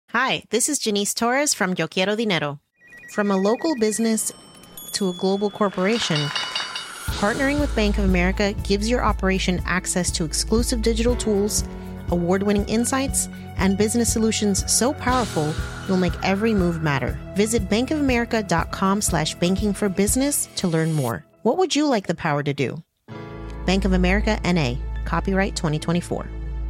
Hi, this is Janice Torres from Yo Quiero Dinero. From a local business to a global corporation, partnering with Bank of America gives your operation access to exclusive digital tools, award-winning insights, and business solutions so powerful you'll make every move matter. Visit bankofamerica.com/banking for business to learn more. What would you like the power to do? Bank of America, N.A. Copyright 2024.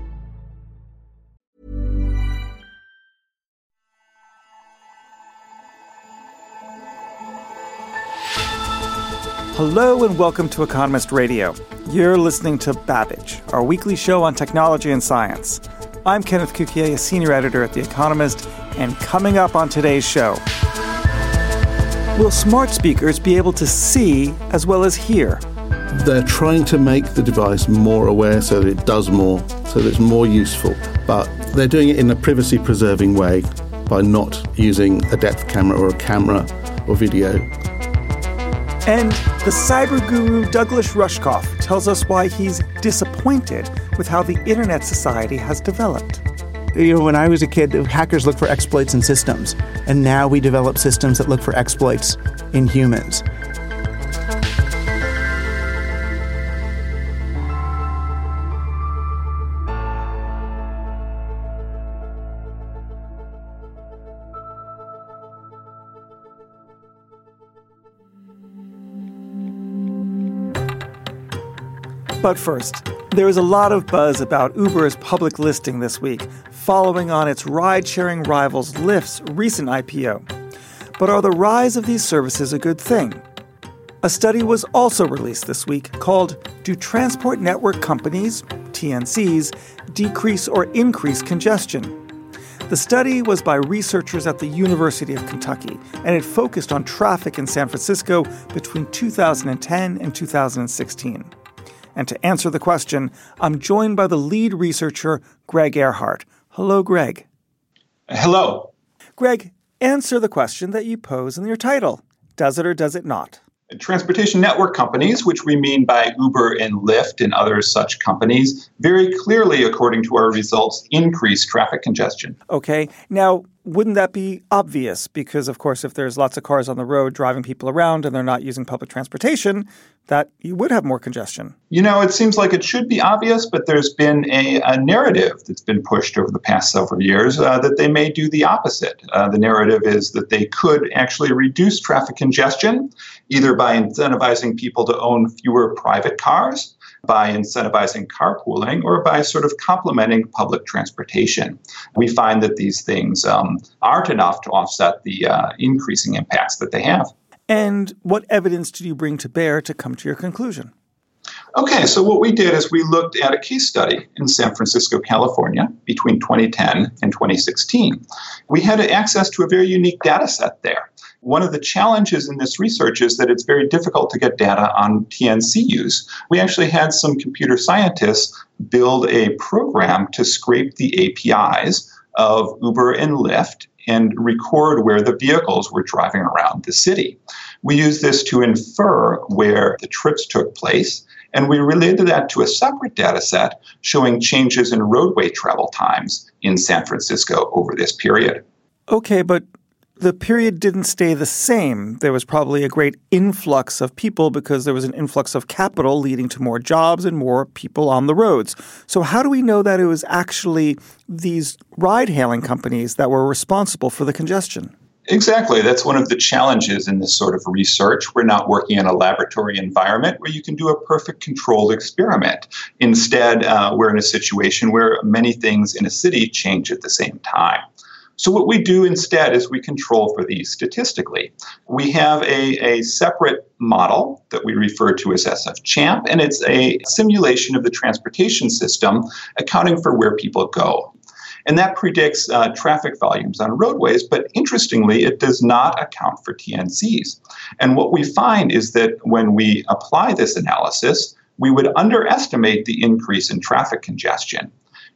Hello and welcome to Economist Radio. You're listening to Babbage, our weekly show on technology and science. I'm Kenneth Cukier, a senior editor at The Economist, and coming up on today's show, will smart speakers be able to see as well as hear? They're trying to make the device more aware so that it does more, so that it's more useful, but they're doing it in a privacy-preserving way by not using a depth camera or a camera or video. And the cyber guru Douglas Rushkoff tells us why he's disappointed with how the Internet Society has developed. You know, when I was a kid, hackers looked for exploits in systems, and now we develop systems that look for exploits in humans. But first, there is a lot of buzz about Uber's public listing this week, following on its ride-sharing rivals Lyft's recent IPO. But are the rise of these services a good thing? A study was also released this week called Do Transport Network Companies, TNCs, Decrease or Increase Congestion? The study was by researchers at the University of Kentucky, and it focused on traffic in San Francisco between 2010 and 2016. And to answer the question, I'm joined by the lead researcher, Greg Ehrhart. Hello, Greg. Hello. Greg, answer the question that you pose in your title. Does it or does it not? Transportation network companies, which we mean by Uber and Lyft and other such companies, very clearly, according to our results, increase traffic congestion. Okay. Now, wouldn't that be obvious? Because, of course, if there's lots of cars on the road driving people around and they're not using public transportation, that you would have more congestion. You know, it seems like it should be obvious, but there's been a narrative that's been pushed over the past several years that they may do the opposite. The narrative is that they could actually reduce traffic congestion, either by incentivizing people to own fewer private cars, by incentivizing carpooling, or by sort of complementing public transportation. We find that these things aren't enough to offset the increasing impacts that they have. And what evidence did you bring to bear to come to your conclusion? Okay, so what we did is we looked at a case study in San Francisco, California, between 2010 and 2016. We had access to a very unique data set there. One of the challenges in this research is that it's very difficult to get data on TNC use. We actually had some computer scientists build a program to scrape the APIs of Uber and Lyft and record where the vehicles were driving around the city. We used this to infer where the trips took place, and we related that to a separate data set showing changes in roadway travel times in San Francisco over this period. Okay, but the period didn't stay the same. There was probably a great influx of people because there was an influx of capital leading to more jobs and more people on the roads. So how do we know that it was actually these ride-hailing companies that were responsible for the congestion? Exactly. That's one of the challenges in this sort of research. We're not working in a laboratory environment where you can do a perfect controlled experiment. Instead, we're in a situation where many things in a city change at the same time. So what we do instead is we control for these statistically. We have a separate model that we refer to as SF-CHAMP, and it's a simulation of the transportation system accounting for where people go. And that predicts traffic volumes on roadways, but interestingly, it does not account for TNCs. And what we find is that when we apply this analysis, we would underestimate the increase in traffic congestion.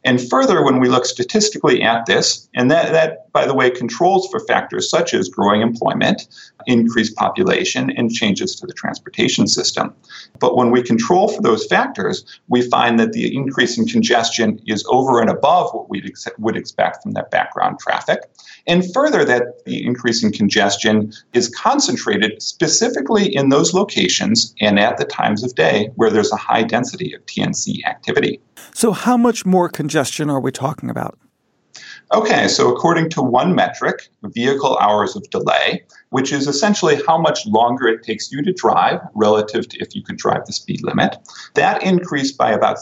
And further, when we look statistically at this, and that, by the way, controls for factors such as growing employment, increased population, and changes to the transportation system. But when we control for those factors, we find that the increase in congestion is over and above what we would expect from that background traffic. And further, that the increase in congestion is concentrated specifically in those locations and at the times of day where there's a high density of TNC activity. So how much more congestion are we talking about? Okay, so according to one metric, vehicle hours of delay, which is essentially how much longer it takes you to drive relative to if you could drive the speed limit, that increased by about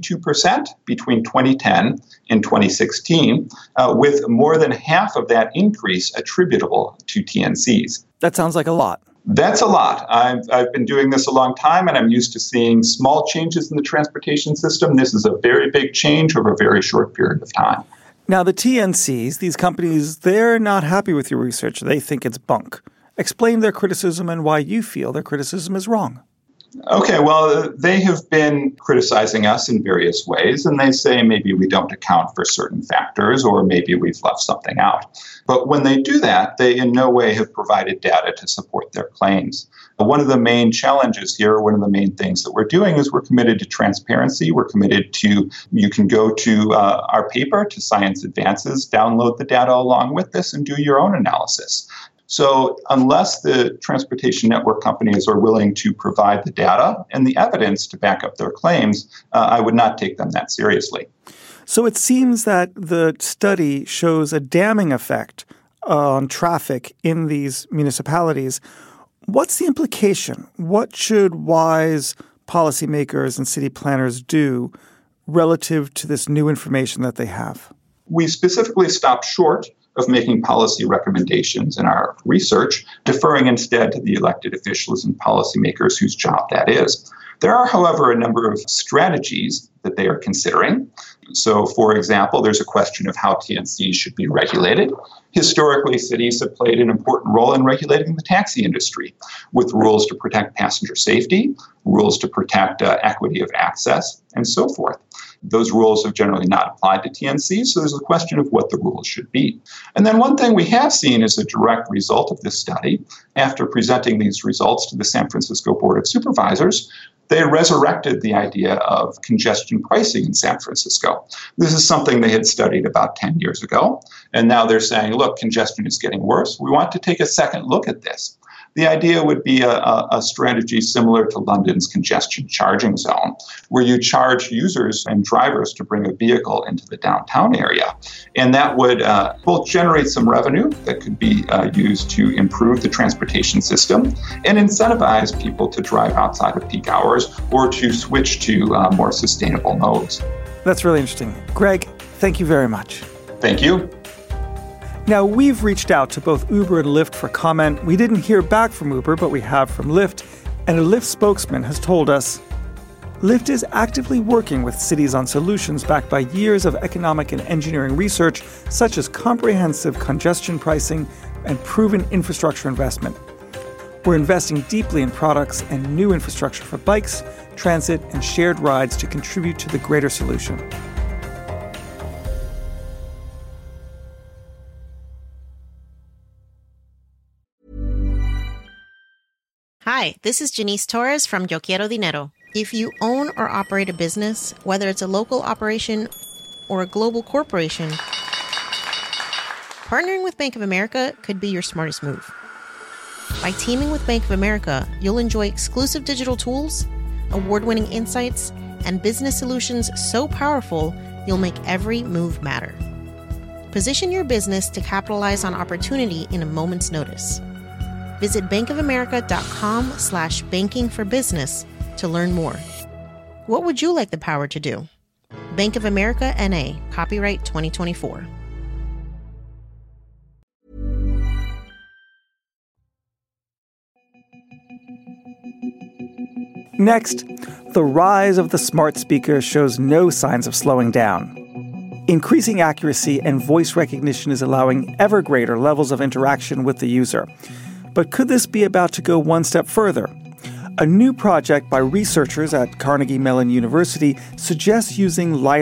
62% between 2010 and 2016, with more than half of that increase attributable to TNCs. That sounds like a lot. That's a lot. I've been doing this a long time, and I'm used to seeing small changes in the transportation system. This is a very big change over a very short period of time. Now, the TNCs, these companies, they're not happy with your research. They think it's bunk. Explain their criticism and why you feel their criticism is wrong. Okay, well, they have been criticizing us in various ways, and they say maybe we don't account for certain factors or maybe we've left something out. But when they do that, they in no way have provided data to support their claims. One of the main challenges here, one of the main things that we're doing is we're committed to transparency. We're committed to, you can go to our paper, to Science Advances, download the data along with this and do your own analysis. So unless the transportation network companies are willing to provide the data and the evidence to back up their claims, I would not take them that seriously. So it seems that the study shows a damning effect on traffic in these municipalities. What's the implication? What should wise policymakers and city planners do relative to this new information that they have? We specifically stopped short of making policy recommendations in our research, deferring instead to the elected officials and policymakers whose job that is. There are, however, a number of strategies that they are considering. So, for example, there's a question of how TNCs should be regulated. Historically, cities have played an important role in regulating the taxi industry, with rules to protect passenger safety, rules to protect equity of access, and so forth. Those rules have generally not applied to TNCs, so there's a question of what the rules should be. And then one thing we have seen as a direct result of this study, after presenting these results to the San Francisco Board of Supervisors, they resurrected the idea of congestion pricing in San Francisco. This is something they had studied about 10 years ago, and now they're saying, look, congestion is getting worse. We want to take a second look at this. The idea would be a strategy similar to London's congestion charging zone, where you charge users and drivers to bring a vehicle into the downtown area. And that would both generate some revenue that could be used to improve the transportation system and incentivize people to drive outside of peak hours or to switch to more sustainable modes. That's really interesting. Greg, thank you very much. Thank you. Now, we've reached out to both Uber and Lyft for comment. We didn't hear back from Uber, but we have from Lyft. And a Lyft spokesman has told us, Lyft is actively working with cities on solutions backed by years of economic and engineering research, such as comprehensive congestion pricing and proven infrastructure investment. We're investing deeply in products and new infrastructure for bikes, transit, and shared rides to contribute to the greater solution. Hi, this is Janice Torres from Yo Quiero Dinero. If you own or operate a business, whether it's a local operation or a global corporation, partnering with Bank of America could be your smartest move. By teaming with Bank of America, you'll enjoy exclusive digital tools, award-winning insights, and business solutions so powerful, you'll make every move matter. Position your business to capitalize on opportunity in a moment's notice. Visit bankofamerica.com/bankingforbusiness to learn more. What would you like the power to do? Bank of America N.A., copyright 2024. Next, the rise of the smart speaker shows no signs of slowing down. Increasing accuracy and voice recognition is allowing ever greater levels of interaction with the user. But could this be about to go one step further? A new project by researchers at Carnegie Mellon University suggests using LiDAR,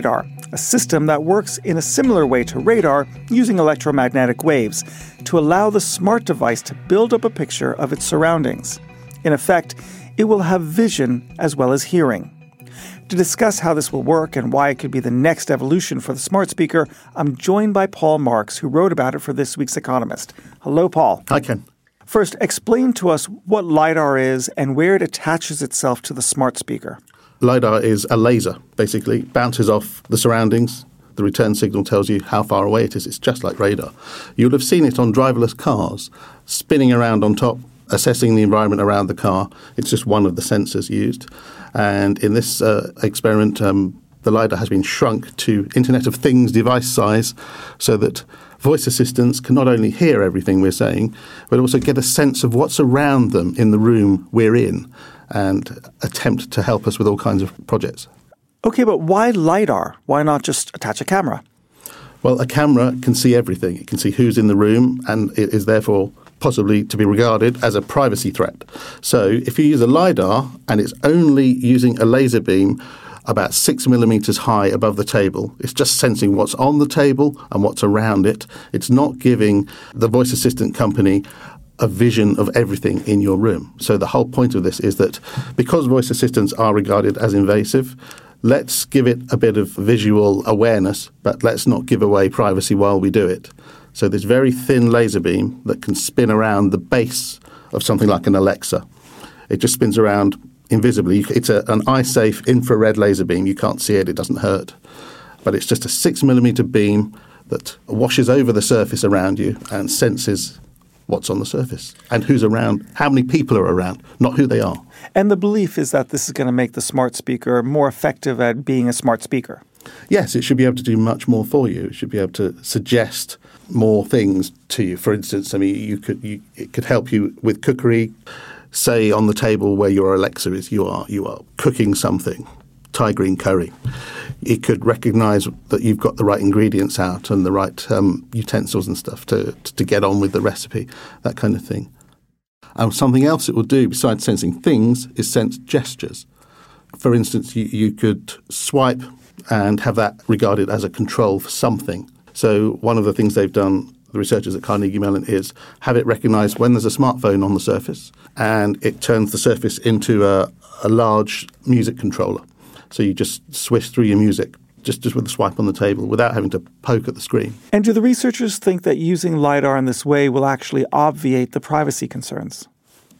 a system that works in a similar way to radar using electromagnetic waves to allow the smart device to build up a picture of its surroundings. In effect, it will have vision as well as hearing. To discuss how this will work and why it could be the next evolution for the smart speaker, I'm joined by Paul Marks, who wrote about it for this week's Economist. Hello, Paul. Hi, Ken. First, explain to us what LiDAR is and where it attaches itself to the smart speaker. LiDAR is a laser, basically. Bounces off the surroundings. The return signal tells you how far away it is. It's just like radar. You'll have seen it on driverless cars, spinning around on top, assessing the environment around the car. It's just one of the sensors used. And in this experiment, the LiDAR has been shrunk to Internet of Things device size so that voice assistants can not only hear everything we're saying, but also get a sense of what's around them in the room we're in and attempt to help us with all kinds of projects. Okay, but why LiDAR? Why not just attach a camera? Well, a camera can see everything. It can see who's in the room, and it is therefore possibly to be regarded as a privacy threat. So if you use a LiDAR and it's only using a laser beam about 6 millimeters high above the table, it's just sensing what's on the table and what's around it. It's not giving the voice assistant company a vision of everything in your room. So the whole point of this is that because voice assistants are regarded as invasive, let's give it a bit of visual awareness, but let's not give away privacy while we do it. So this very thin laser beam that can spin around the base of something like an Alexa. It just spins around invisibly. It's an eye-safe infrared laser beam. You can't see it. It doesn't hurt. But it's just a 6 millimeter beam that washes over the surface around you and senses what's on the surface and who's around, how many people are around, not who they are. And the belief is that this is going to make the smart speaker more effective at being a smart speaker. Yes, it should be able to do much more for you. It should be able to suggest more things to you. For instance, I mean, it could help you with cookery. Say on the table where your Alexa is, you are cooking something, Thai green curry. It could recognise that you've got the right ingredients out and the right utensils and stuff to get on with the recipe, that kind of thing. And something else it will do besides sensing things is sense gestures. For instance, you could swipe and have that regarded as a control for something. So one of the things they've done, the researchers at Carnegie Mellon, is have it recognise when there's a smartphone on the surface, and it turns the surface into a large music controller. So you just swish through your music just with a swipe on the table without having to poke at the screen. And do the researchers think that using LiDAR in this way will actually obviate the privacy concerns?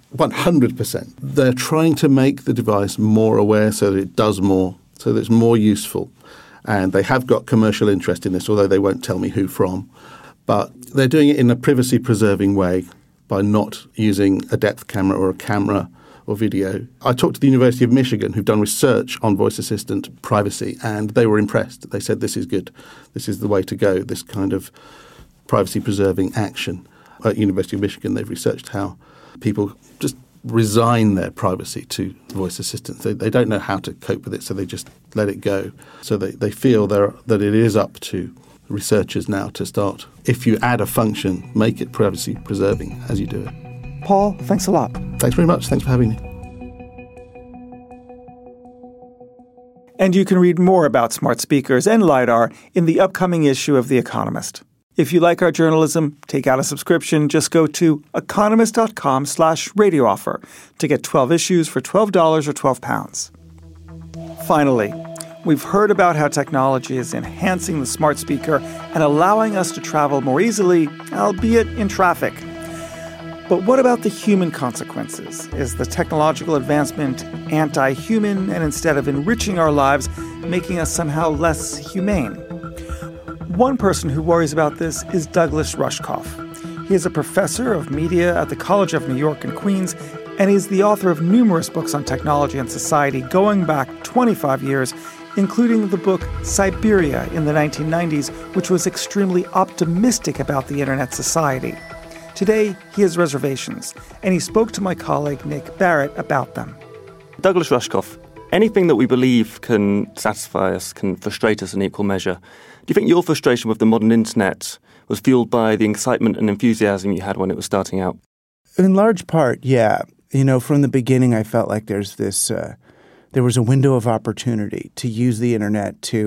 100%. They're trying to make the device more aware so that it does more, so that it's more useful. And they have got commercial interest in this, although they won't tell me who from. But they're doing it in a privacy-preserving way by not using a depth camera or a camera or video. I talked to the University of Michigan, who've done research on voice assistant privacy, and they were impressed. They said this is good. This is the way to go, this kind of privacy-preserving action. At University of Michigan, they've researched how people just resign their privacy to voice assistants. They don't know how to cope with it, so they just let it go. So they feel that it is up to researchers now to start. If you add a function, make it privacy-preserving as you do it. Paul, thanks a lot. Thanks very much. Thanks for having me. And you can read more about smart speakers and LiDAR in the upcoming issue of The Economist. If you like our journalism, take out a subscription. Just go to economist.com/radio offer to get 12 issues for $12 or £12. Finally, we've heard about how technology is enhancing the smart speaker and allowing us to travel more easily, albeit in traffic. But what about the human consequences? Is the technological advancement anti-human and instead of enriching our lives, making us somehow less humane? One person who worries about this is Douglas Rushkoff. He is a professor of media at the College of New York in Queens, and he's the author of numerous books on technology and society going back 25 years, including the book Siberia in the 1990s, which was extremely optimistic about the internet society. Today, he has reservations, and he spoke to my colleague Nick Barrett about them. Douglas Rushkoff, anything that we believe can satisfy us can frustrate us in equal measure. Do you think your frustration with the modern internet was fueled by the excitement and enthusiasm you had when it was starting out? In large part, yeah. You know, from the beginning, I felt like there was a window of opportunity to use the internet to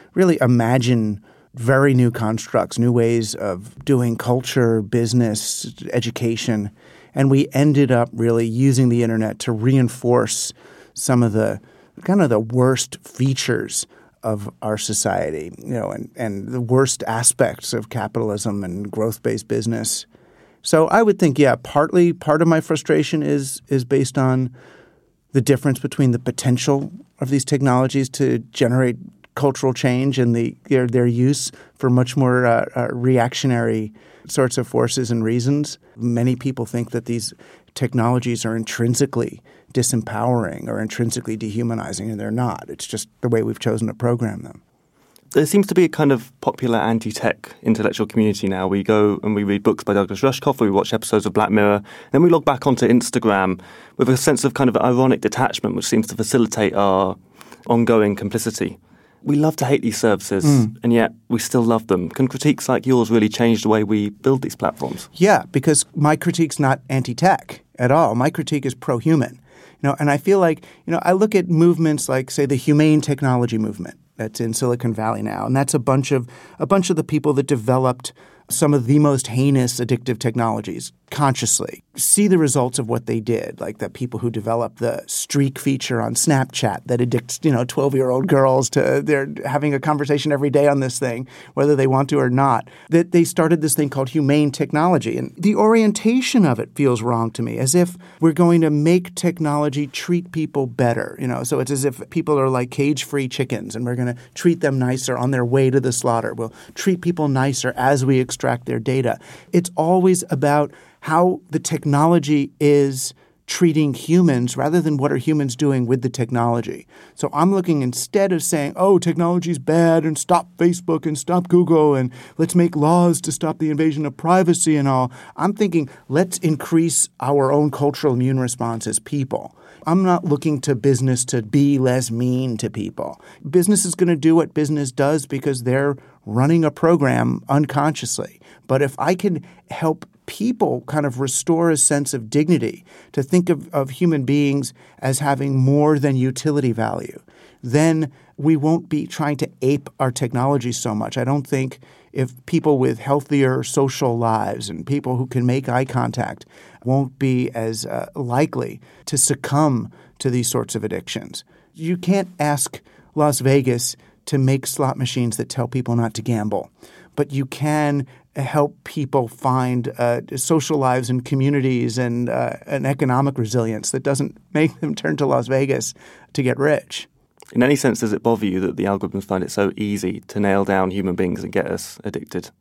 really imagine very new constructs, new ways of doing culture, business, education. And we ended up really using the internet to reinforce some of the kind of the worst features of our society, and the worst aspects of capitalism and growth-based business. So I would think, part of my frustration is based on the difference between the potential of these technologies to generate cultural change and their use for much more reactionary sorts of forces and reasons. Many people think that these technologies are intrinsically disempowering or intrinsically dehumanizing, and they're not. It's just the way we've chosen to program them. There seems to be a kind of popular anti-tech intellectual community now. We go and we read books by Douglas Rushkoff, or we watch episodes of Black Mirror, then we log back onto Instagram with a sense of kind of ironic detachment, which seems to facilitate our ongoing complicity. We love to hate these services, and yet we still love them. Can critiques like yours really change the way we build these platforms? Yeah, because my critique's not anti-tech at all. My critique is pro-human. And I feel like, I look at movements like, say, the humane technology movement that's in Silicon Valley now, and that's a bunch of the people that developed some of the most heinous addictive technologies consciously. See the results of what they did, like the people who developed the streak feature on Snapchat that addicts, 12-year-old girls to they're having a conversation every day on this thing, whether they want to or not. That they started this thing called humane technology. And the orientation of it feels wrong to me, as if we're going to make technology treat people better. So it's as if people are like cage-free chickens and we're going to treat them nicer on their way to the slaughter. We'll treat people nicer as we extract their data. It's always about how the technology is treating humans rather than what are humans doing with the technology. So I'm looking, instead of saying, technology's bad and stop Facebook and stop Google and let's make laws to stop the invasion of privacy and all, I'm thinking, let's increase our own cultural immune response as people. I'm not looking to business to be less mean to people. Business is going to do what business does because they're running a program unconsciously. But if I can help people kind of restore a sense of dignity, to think of human beings as having more than utility value, then we won't be trying to ape our technology so much. I don't think if people with healthier social lives and people who can make eye contact won't be as likely to succumb to these sorts of addictions. You can't ask Las Vegas to make slot machines that tell people not to gamble, but you can help people find social lives and communities and an economic resilience that doesn't make them turn to Las Vegas to get rich. In any sense, does it bother you that the algorithms find it so easy to nail down human beings and get us addicted?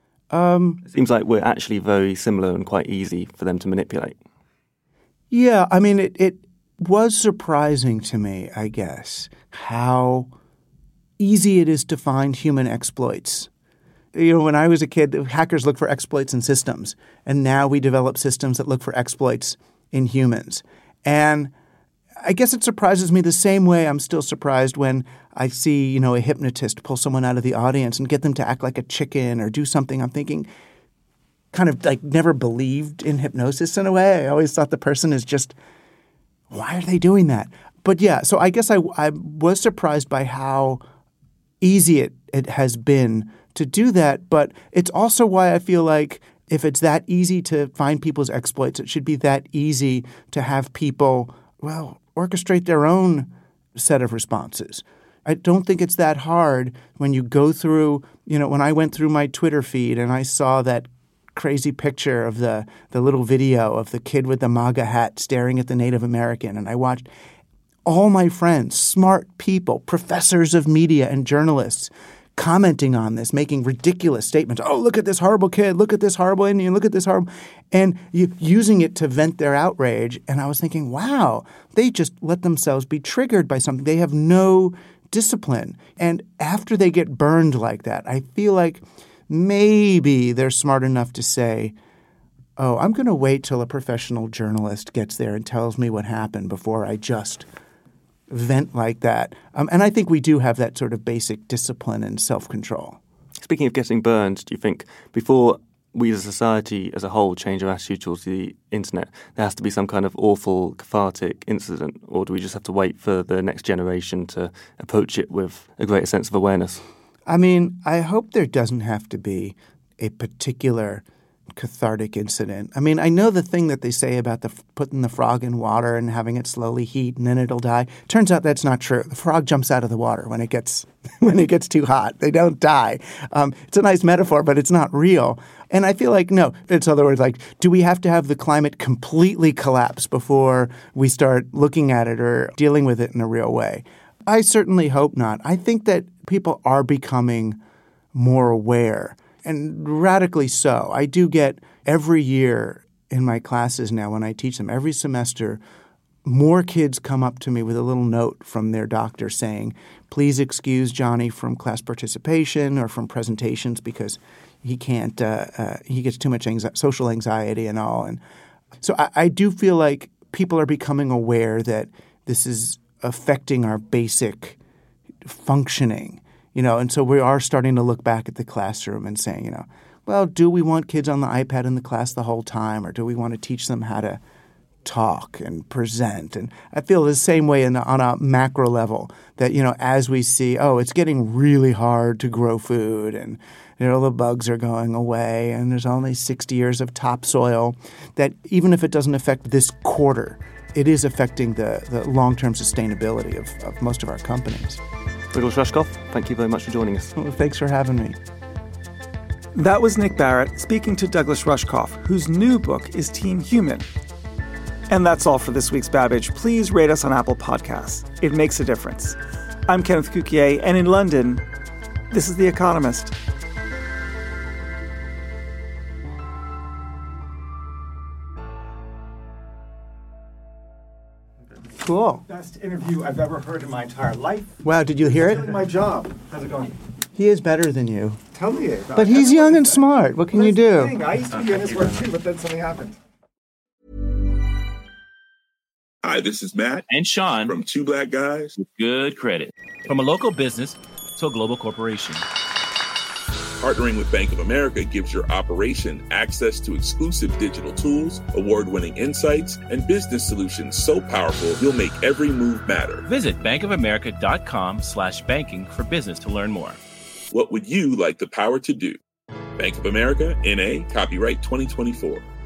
It seems like we're actually very similar and quite easy for them to manipulate. Yeah, I mean, it was surprising to me, I guess, how easy it is to find human exploits. When I was a kid, hackers looked for exploits in systems, and now we develop systems that look for exploits in humans. And I guess it surprises me the same way I'm still surprised when I see, a hypnotist pull someone out of the audience and get them to act like a chicken or do something. I'm thinking, kind of like never believed in hypnosis in a way. I always thought the person is just, why are they doing that? But yeah, so I guess I was surprised by how easy it has been to do that. But it's also why I feel like if it's that easy to find people's exploits, it should be that easy to have people, orchestrate their own set of responses. I don't think it's that hard when you go through, when I went through my Twitter feed and I saw that crazy picture of the little video of the kid with the MAGA hat staring at the Native American, and I watched all my friends, smart people, professors of media and journalists, commenting on this, making ridiculous statements. Oh, look at this horrible kid. Look at this horrible Indian. Look at this horrible. And using it to vent their outrage. And I was thinking, wow, they just let themselves be triggered by something. They have no discipline. And after they get burned like that, I feel like maybe they're smart enough to say, oh, I'm going to wait till a professional journalist gets there and tells me what happened before I just vent like that. And I think we do have that sort of basic discipline and self-control. Speaking of getting burned, do you think before we as a society as a whole change our attitude towards the internet, there has to be some kind of awful, cathartic incident? Or do we just have to wait for the next generation to approach it with a greater sense of awareness? I mean, I hope there doesn't have to be a particular cathartic incident. I mean, I know the thing that they say about putting the frog in water and having it slowly heat and then it'll die. Turns out that's not true. The frog jumps out of the water when it gets too hot. They don't die. It's a nice metaphor, but it's not real. And I feel like, no, it's other words like, do we have to have the climate completely collapse before we start looking at it or dealing with it in a real way? I certainly hope not. I think that people are becoming more aware. And radically so. I do get every year in my classes now when I teach them, every semester, more kids come up to me with a little note from their doctor saying, please excuse Johnny from class participation or from presentations because he can't, he gets too much social anxiety and all. And so I do feel like people are becoming aware that this is affecting our basic functioning. And so we are starting to look back at the classroom and saying, well, do we want kids on the iPad in the class the whole time, or do we want to teach them how to talk and present? And I feel the same way on a macro level that, as we see, it's getting really hard to grow food and, the bugs are going away and there's only 60 years of topsoil, that even if it doesn't affect this quarter, it is affecting the long-term sustainability of most of our companies. Douglas Rushkoff, thank you very much for joining us. Well, thanks for having me. That was Nick Barrett speaking to Douglas Rushkoff, whose new book is Team Human. And that's all for this week's Babbage. Please rate us on Apple Podcasts. It makes a difference. I'm Kenneth Cukier, and in London, this is The Economist. Cool. Best interview I've ever heard in my entire life. Wow, did you hear it? Doing my job. How's it going? He is better than you. Tell me it. But he's young and smart. What can you do? I used to be in his work too, but then something happened. Hi, this is Matt and Sean from Two Black Guys with Good Credit. From a local business to a global corporation. Partnering with Bank of America gives your operation access to exclusive digital tools, award-winning insights, and business solutions so powerful you'll make every move matter. Visit bankofamerica.com/banking for business to learn more. What would you like the power to do? Bank of America, N.A., copyright 2024.